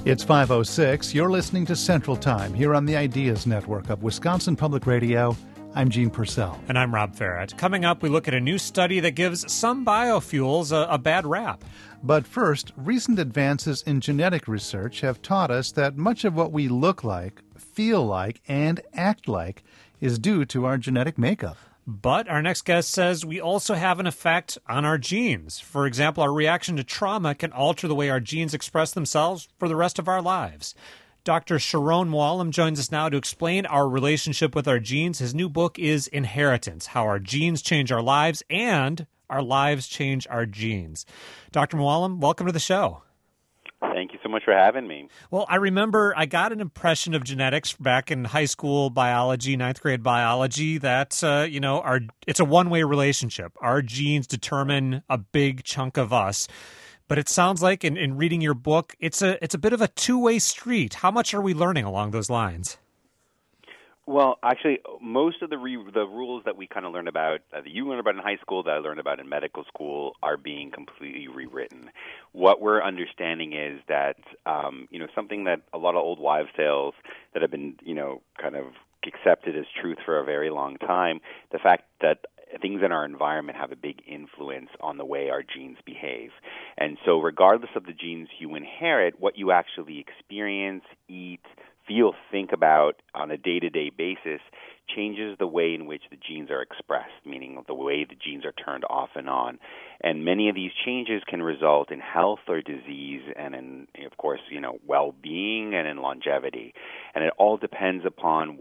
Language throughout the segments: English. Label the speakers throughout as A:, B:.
A: It's 5:06. You're listening to Central Time here on the Ideas Network of Wisconsin Public Radio. I'm Gene Purcell.
B: And I'm Rob Farrett. Coming up, we look at a new study that gives some biofuels a bad rap.
A: But first, recent advances in genetic research have taught us that much of what we look like, feel like, and act like is due to our genetic makeup.
B: But our next guest says we also have an effect on our genes. For example, our reaction to trauma can alter the way our genes express themselves for the rest of our lives. Dr. Sharon Mooallem joins us now to explain our relationship with our genes. His new book is Inheritance: How Our Genes Change Our Lives and Our Lives Change Our Genes. Dr. Mooallem, welcome to the show.
C: Thank you so much for having me.
B: Well, I remember I got an impression of genetics back in high school biology, ninth grade biology, that, it's a one-way relationship. Our genes determine a big chunk of us. But it sounds like in reading your book, it's a bit of a two-way street. How much are we learning along those lines?
C: Well, actually, most of the rules that we kind of learned about, that you learned about in high school, that I learned about in medical school, are being completely rewritten. What we're understanding is that, something that a lot of old wives' tales that have been, kind of accepted as truth for a very long time, the fact that things in our environment have a big influence on the way our genes behave. And so regardless of the genes you inherit, what you actually experience, eat, feel, think about on a day-to-day basis changes the way in which the genes are expressed, meaning the way the genes are turned off and on. And many of these changes can result in health or disease and in, of course, well-being and in longevity. And it all depends upon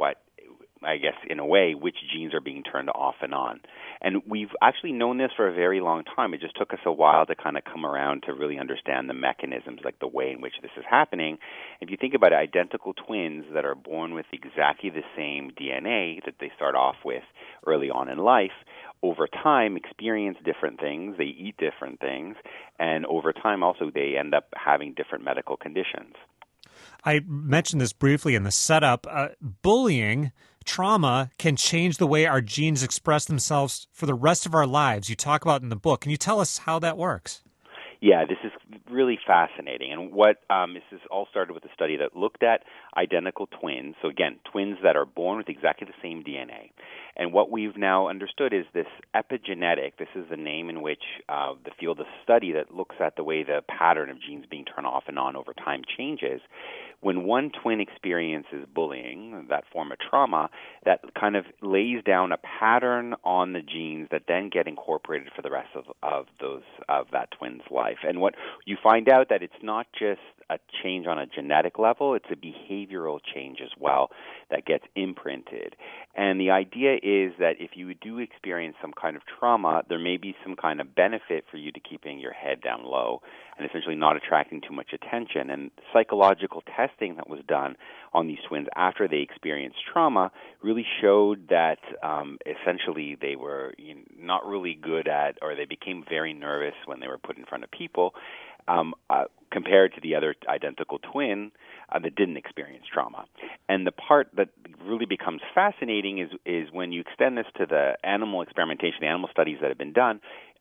C: in a way, which genes are being turned off and on. And we've actually known this for a very long time. It just took us a while to kind of come around to really understand the mechanisms, like the way in which this is happening. If you think about it, identical twins that are born with exactly the same DNA that they start off with early on in life, over time experience different things, they eat different things, and over time also they end up having different medical conditions.
B: I mentioned this briefly in the setup. Bullying, trauma can change the way our genes express themselves for the rest of our lives. You talk about in the book. Can you tell us how that works?
C: Yeah, this is really fascinating. And this is all started with a study that looked at identical twins. So again, twins that are born with exactly the same DNA. And what we've now understood is this epigenetic. This is the name in which the field of study that looks at the way the pattern of genes being turned off and on over time changes. When one twin experiences bullying, that form of trauma, that kind of lays down a pattern on the genes that then get incorporated for the rest of that twin's life. And what you find out that it's not just a change on a genetic level, it's a behavioral change as well that gets imprinted. And the idea is that if you do experience some kind of trauma, there may be some kind of benefit for you to keeping your head down low and essentially not attracting too much attention. And psychological testing that was done on these twins after they experienced trauma really showed that essentially they were not really good at, or they became very nervous when they were put in front of people, compared to the other identical twin that didn't experience trauma. And the part that really becomes fascinating is when you extend this to the animal experimentation, the animal studies that have been done,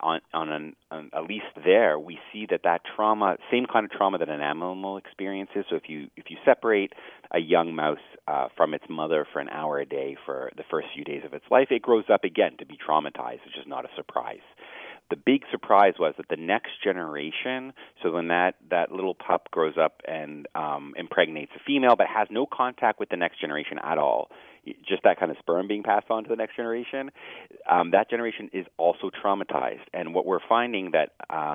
C: at least there, we see that trauma, same kind of trauma that an animal experiences. So if you separate a young mouse from its mother for an hour a day for the first few days of its life, it grows up again to be traumatized, which is not a surprise. The big surprise was that the next generation, so when that little pup grows up and impregnates a female but has no contact with the next generation at all, just that kind of sperm being passed on to the next generation, that generation is also traumatized. And what we're finding that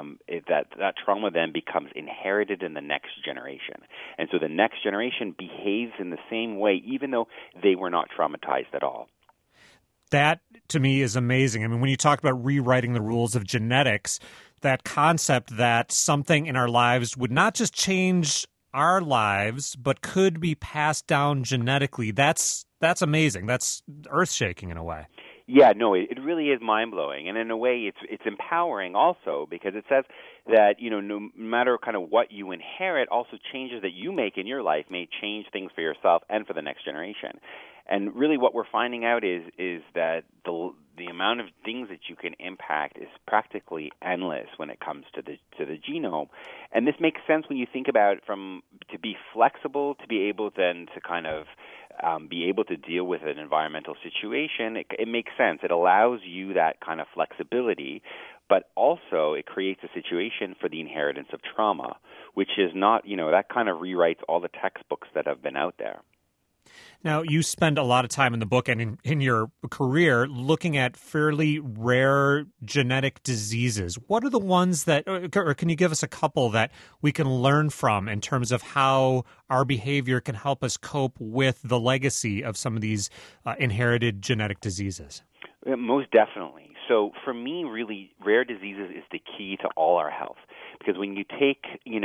C: trauma then becomes inherited in the next generation. And so the next generation behaves in the same way even though they were not traumatized at all.
B: That, to me, is amazing. I mean, when you talk about rewriting the rules of genetics, that concept that something in our lives would not just change our lives, but could be passed down genetically, that's amazing. That's earth-shaking in a way.
C: Yeah, no, it really is mind-blowing. And in a way, it's empowering also, because it says that, no matter kind of what you inherit, also changes that you make in your life may change things for yourself and for the next generation. And really what we're finding out is that the amount of things that you can impact is practically endless when it comes to the genome. And this makes sense when you think about to be flexible, to be able then to kind of be able to deal with an environmental situation. It makes sense. It allows you that kind of flexibility, but also it creates a situation for the inheritance of trauma, which is not, that kind of rewrites all the textbooks that have been out there.
B: Now, you spend a lot of time in the book and in your career looking at fairly rare genetic diseases. What are the ones or can you give us a couple that we can learn from in terms of how our behavior can help us cope with the legacy of some of these inherited genetic diseases?
C: Most definitely. So for me, really, rare diseases is the key to all our health. Because when you take,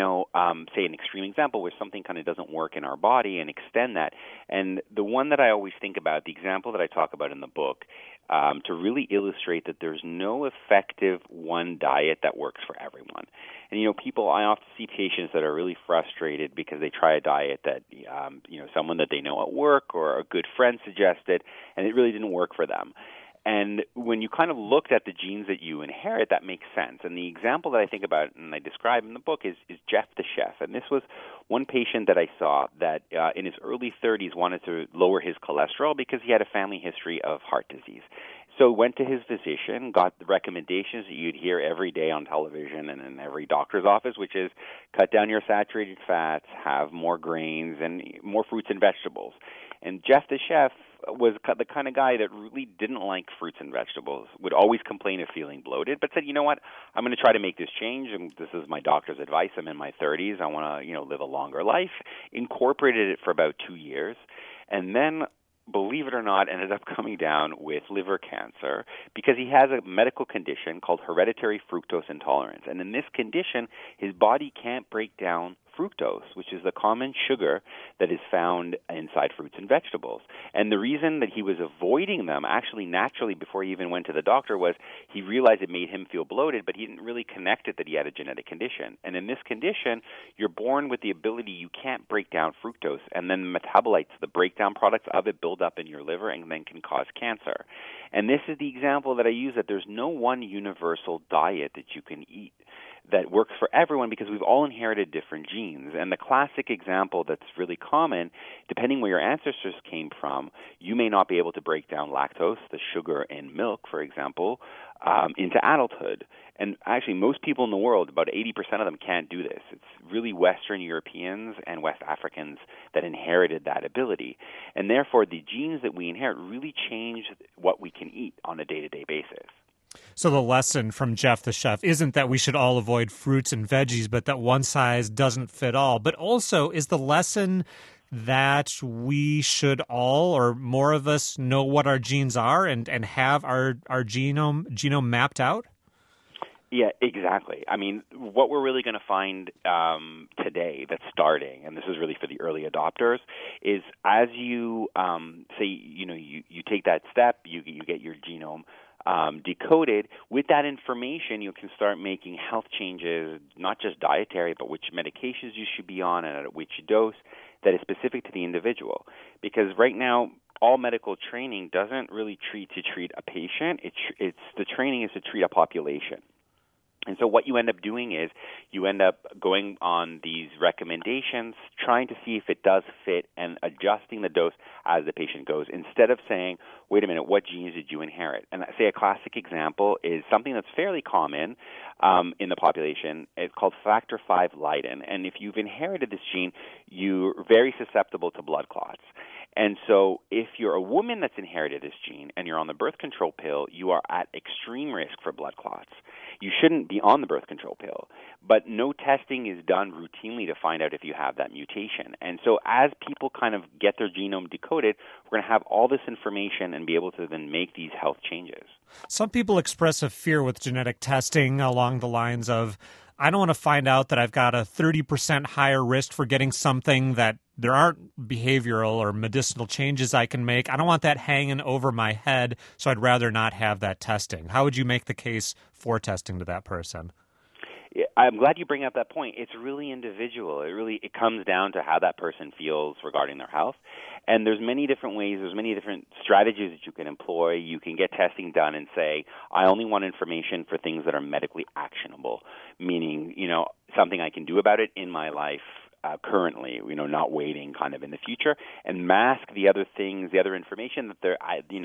C: say an extreme example where something kind of doesn't work in our body and extend that, and the one that I always think about, the example that I talk about in the book, to really illustrate that there's no effective one diet that works for everyone. And, I often see patients that are really frustrated because they try a diet that, someone that they know at work or a good friend suggested, and it really didn't work for them. And when you kind of looked at the genes that you inherit, that makes sense. And the example that I think about and I describe in the book is Jeff the chef. And this was one patient that I saw that in his early 30s wanted to lower his cholesterol because he had a family history of heart disease. So went to his physician, got the recommendations that you'd hear every day on television and in every doctor's office, which is cut down your saturated fats, have more grains, and more fruits and vegetables. And Jeff the chef was the kind of guy that really didn't like fruits and vegetables, would always complain of feeling bloated, but said, you know what, I'm going to try to make this change, and this is my doctor's advice. I'm in my 30s. I want to, live a longer life. Incorporated it for about 2 years, and then, believe it or not, ended up coming down with liver cancer because he has a medical condition called hereditary fructose intolerance. And in this condition, his body can't break down fructose, which is the common sugar that is found inside fruits and vegetables. And the reason that he was avoiding them, actually naturally before he even went to the doctor, was he realized it made him feel bloated, but he didn't really connect it that he had a genetic condition. And in this condition, you're born with the ability you can't break down fructose, and then the metabolites, the breakdown products of it, build up in your liver and then can cause cancer. And this is the example that I use, that there's no one universal diet that you can eat that works for everyone because we've all inherited different genes. And the classic example that's really common, depending where your ancestors came from, you may not be able to break down lactose, the sugar in milk, for example, into adulthood. And actually, most people in the world, about 80% of them, can't do this. It's really Western Europeans and West Africans that inherited that ability. And therefore, the genes that we inherit really change what we can eat on a day-to-day basis.
B: So the lesson from Jeff the chef isn't that we should all avoid fruits and veggies, but that one size doesn't fit all. But also, is the lesson that we should all, or more of us, know what our genes are and have our genome mapped out?
C: Yeah, exactly. I mean, what we're really going to find today that's starting, and this is really for the early adopters, is as you say, you take that step, you get your genome decoded. With that information, you can start making health changes, not just dietary, but which medications you should be on and at which dose that is specific to the individual. Because right now, all medical training doesn't really treat a patient. The training is to treat a population. And so what you end up doing is you end up going on these recommendations, trying to see if it does fit and adjusting the dose as the patient goes, instead of saying, wait a minute, what genes did you inherit? And I say a classic example is something that's fairly common in the population. It's called factor V Leiden. And if you've inherited this gene, you're very susceptible to blood clots. And so if you're a woman that's inherited this gene and you're on the birth control pill, you are at extreme risk for blood clots. You shouldn't be on the birth control pill, but no testing is done routinely to find out if you have that mutation. And so as people kind of get their genome decoded, we're going to have all this information and be able to then make these health changes.
B: Some people express a fear with genetic testing along the lines of, I don't want to find out that I've got a 30% higher risk for getting something that there aren't behavioral or medicinal changes I can make. I don't want that hanging over my head, so I'd rather not have that testing. How would you make the case for testing to that person?
C: Yeah, I'm glad you bring up that point. It's really individual. It comes down to how that person feels regarding their health. And there's many different ways, there's many different strategies that you can employ. You can get testing done and say, I only want information for things that are medically actionable, meaning, something I can do about it in my life currently, not waiting kind of in the future, and mask the other things, the other information that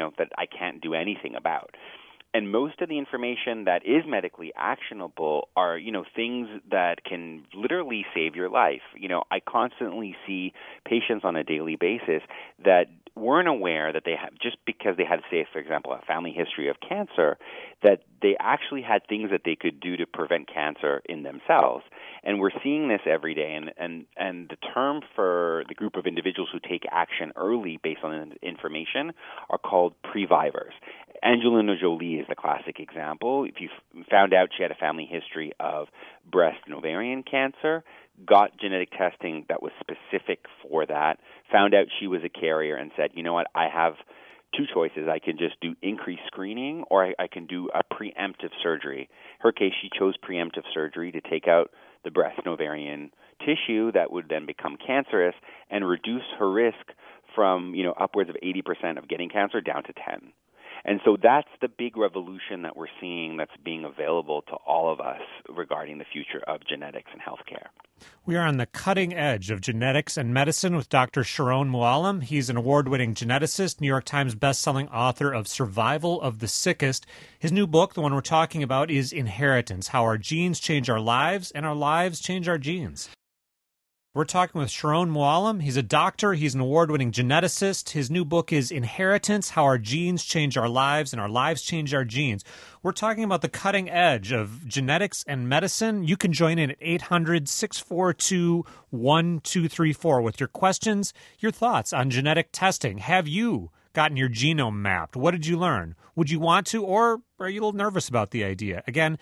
C: I can't do anything about. And most of the information that is medically actionable are, things that can literally save your life. I constantly see patients on a daily basis that weren't aware that they have, just because they had, say, for example, a family history of cancer, that they actually had things that they could do to prevent cancer in themselves. And we're seeing this every day. And the term for the group of individuals who take action early based on information are called previvors. Angelina Jolie is the classic example. If you found out she had a family history of breast and ovarian cancer, got genetic testing that was specific for that, found out she was a carrier and said, you know what, I have two choices. I can just do increased screening or I can do a preemptive surgery. Her case, she chose preemptive surgery to take out the breast and ovarian tissue that would then become cancerous and reduce her risk from, upwards of 80% of getting cancer down to 10. And so that's the big revolution that we're seeing that's being available to all of us regarding the future of genetics and healthcare.
B: We are on the cutting edge of genetics and medicine with Dr. Sharon Mooallem. He's an award-winning geneticist, New York Times bestselling author of Survival of the Sickest. His new book, the one we're talking about, is Inheritance: How Our Genes Change Our Lives and Our Lives Change Our Genes. We're talking with Sharon Mooallem. He's a doctor. He's an award-winning geneticist. His new book is Inheritance: How Our Genes Change Our Lives and Our Lives Change Our Genes. We're talking about the cutting edge of genetics and medicine. You can join in at 800-642-1234 with your questions, your thoughts on genetic testing. Have you gotten your genome mapped? What did you learn? Would you want to, or are you a little nervous about the idea? Again,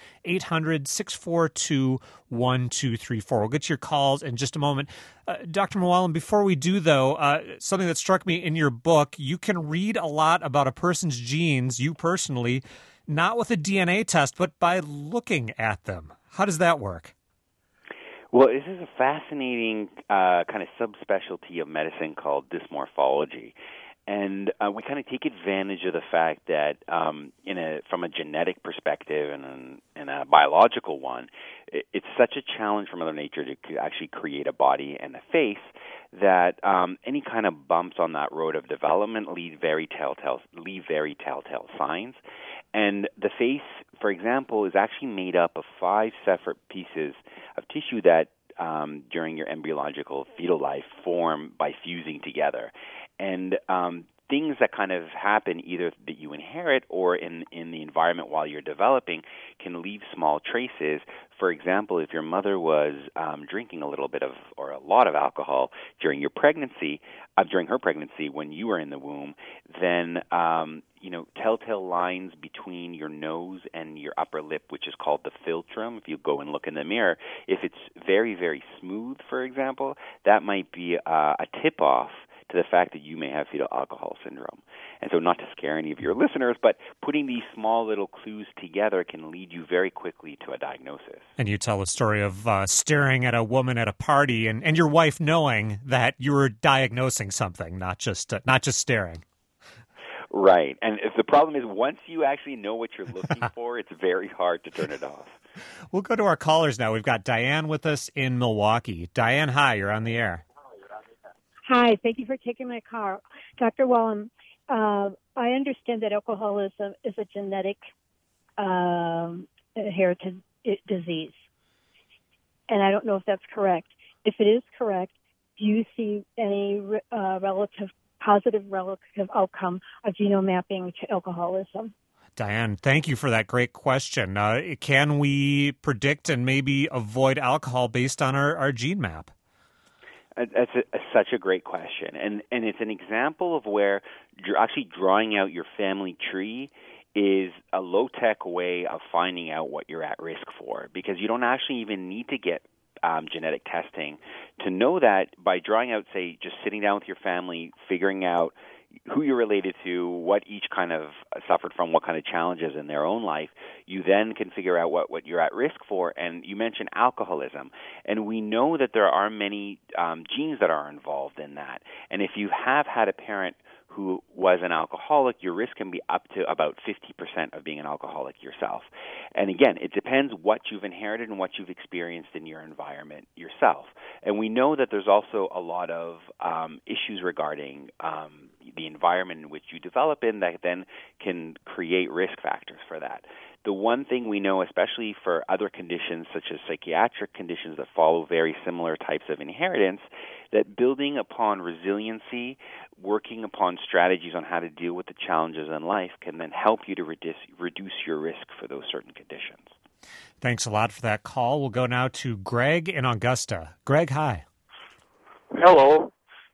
B: 800-642-1234. We'll get to your calls in just a moment. Dr. Mooallem, before we do, though, something that struck me in your book, you can read a lot about a person's genes, you personally, not with a DNA test, but by looking at them. How does that work?
C: Well, this is a fascinating kind of subspecialty of medicine called dysmorphology. And we kind of take advantage of the fact that from a genetic perspective and a biological one, it's such a challenge for Mother Nature to actually create a body and a face that any kind of bumps on that road of development leave very telltale signs. And the face, for example, is actually made up of 5 separate pieces of tissue that during your embryological fetal life form by fusing together. And things that kind of happen either that you inherit or in the environment while you're developing can leave small traces. For example, if your mother was drinking a little bit of or a lot of alcohol during her pregnancy when you were in the womb, then telltale lines between your nose and your upper lip, which is called the philtrum. If you go and look in the mirror, if it's very, very smooth, for example, that might be a tip-off to the fact that you may have fetal alcohol syndrome. And so not to scare any of your listeners, but putting these small little clues together can lead you very quickly to a diagnosis.
B: And you tell a story of staring at a woman at a party and your wife knowing that you were diagnosing something, not just staring.
C: Right. And if the problem is once you actually know what you're looking for, it's very hard to turn it off.
B: We'll go to our callers now. We've got Diane with us in Milwaukee. Diane, hi, you're on the air.
D: Hi, thank you for taking my call. Dr. Mooallem, I understand that alcoholism is a genetic inherited disease, and I don't know if that's correct. If it is correct, do you see any positive relative outcome of genome mapping to alcoholism?
B: Diane, thank you for that great question. Can we predict and maybe avoid alcohol based on our gene map?
C: That's such a great question, and it's an example of where actually drawing out your family tree is a low-tech way of finding out what you're at risk for, because you don't actually even need to get genetic testing to know that by drawing out, say, just sitting down with your family, figuring out who you're related to, what each kind of suffered from, what kind of challenges in their own life, you then can figure out what you're at risk for. And you mentioned alcoholism, and we know that there are many genes that are involved in that. And if you have had a parent who was an alcoholic, your risk can be up to about 50% of being an alcoholic yourself. And again, it depends what you've inherited and what you've experienced in your environment yourself. And we know that there's also a lot of issues regarding the environment in which you develop in that then can create risk factors for that. The one thing we know, especially for other conditions such as psychiatric conditions that follow very similar types of inheritance, that building upon resiliency, working upon strategies on how to deal with the challenges in life can then help you to reduce your risk for those certain conditions.
B: Thanks a lot for that call. We'll go now to Greg in Augusta. Greg, hi.
E: Hello.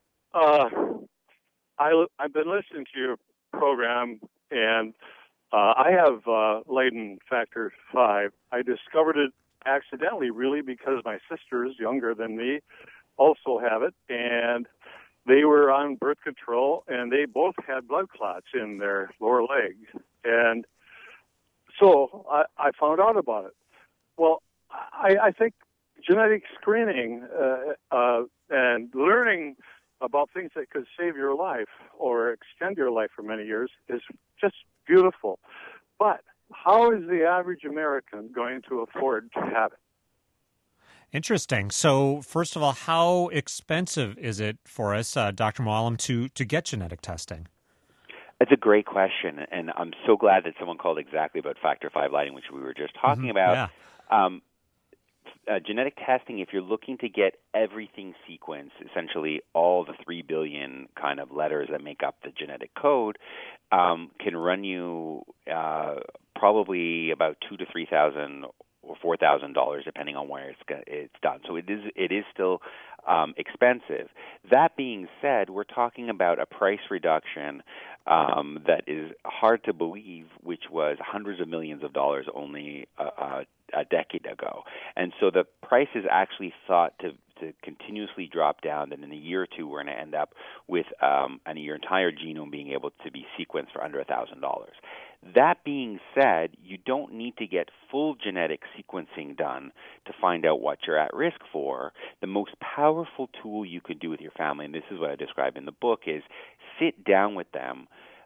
E: I've been listening to your program, and I have Leiden factor 5. I discovered it accidentally, really, because my sisters, younger than me, also have it, and they were on birth control, and they both had blood clots in their lower legs. And so I found out about it. Well, I think genetic screening and learning about things that could save your life or extend your life for many years is just beautiful. But how is the average American going to afford to have it?
B: Interesting. So, first of all, how expensive is it for us, Dr. Mwalem, to get genetic testing?
C: It's a great question, and I'm so glad that someone called exactly about factor V Leiden, which we were just talking about.
B: Yeah.
C: Genetic testing, if you're looking to get everything sequenced, essentially all the 3 billion kind of letters that make up the genetic code, can run you probably about $2,000 to $3,000 or $4,000, depending on where it's done. So it is still expensive. That being said, we're talking about a price reduction that is hard to believe, which was hundreds of millions of dollars only a decade ago. And so the price is actually thought to continuously drop down, and in a year or two we're going to end up with your entire genome being able to be sequenced for under $1,000. That being said, you don't need to get full genetic sequencing done to find out what you're at risk for. The most powerful tool you could do with your family, and this is what I describe in the book, is sit down with them,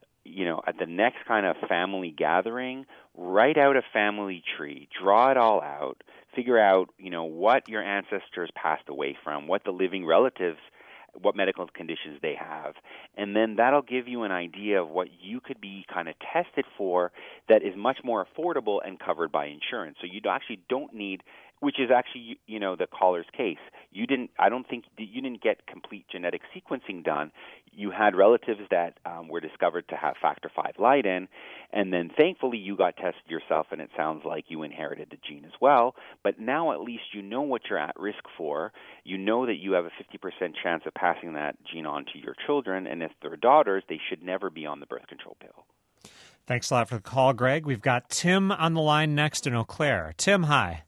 C: at the next kind of family gathering, write out a family tree, draw it all out, figure out, what your ancestors passed away from, what the living relatives, what medical conditions they have, and then that'll give you an idea of what you could be kind of tested for that is much more affordable and covered by insurance. So you actually don't need, which is actually, the caller's case. I don't think you didn't get complete genetic sequencing done. You had relatives that were discovered to have factor V Leiden, and then thankfully you got tested yourself, and it sounds like you inherited the gene as well. But now at least you know what you're at risk for. You know that you have a 50% chance of passing that gene on to your children, and if they're daughters, they should never be on the birth control pill.
B: Thanks a lot for the call, Greg. We've got Tim on the line next in Eau Claire. Tim, hi.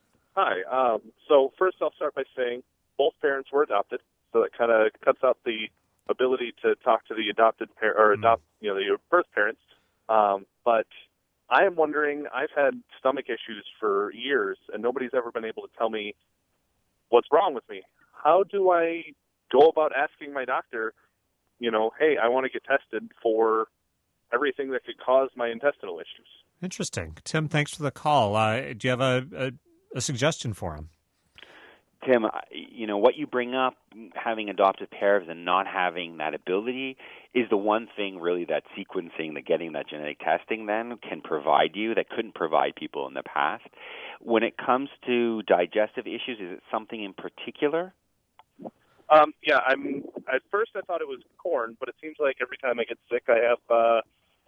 F: Hi. So first I'll start by saying both parents were adopted, so that kind of cuts out the ability to talk to the adopted your birth parents. But I am wondering, I've had stomach issues for years, and nobody's ever been able to tell me what's wrong with me. How do I go about asking my doctor, hey, I want to get tested for everything that could cause my intestinal issues?
B: Interesting. Tim, thanks for the call. Do you have a suggestion for him?
C: Tim, what you bring up, having adoptive parents and not having that ability, is the one thing really that sequencing, that getting that genetic testing then can provide you that couldn't provide people in the past. When it comes to digestive issues, is it something in particular?
F: Yeah, at first I thought it was corn, but it seems like every time I get sick I have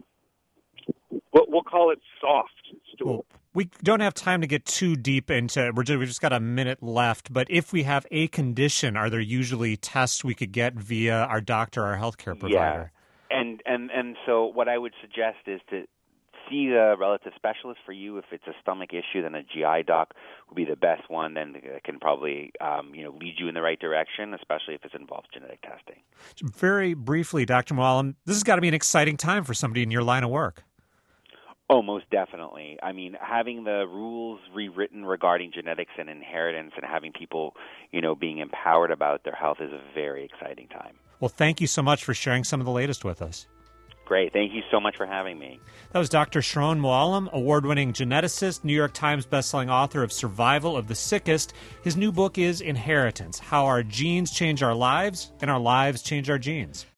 F: we'll call it soft stool.
B: Well, we don't have time to get too deep into. We've just got a minute left. But if we have a condition, are there usually tests we could get via our doctor, our healthcare provider?
C: Yeah, and so what I would suggest is to see a relative specialist for you. If it's a stomach issue, then a GI doc would be the best one. Then it can probably lead you in the right direction, especially if it involves genetic testing.
B: Very briefly, Dr. Mooallem, this has got to be an exciting time for somebody in your line of work.
C: Oh, most definitely. I mean, having the rules rewritten regarding genetics and inheritance and having people, being empowered about their health is a very exciting time.
B: Well, thank you so much for sharing some of the latest with us.
C: Great. Thank you so much for having me.
B: That was Dr. Sharon Mooallem, award-winning geneticist, New York Times bestselling author of Survival of the Sickest. His new book is Inheritance: How Our Genes Change Our Lives and Our Lives Change Our Genes.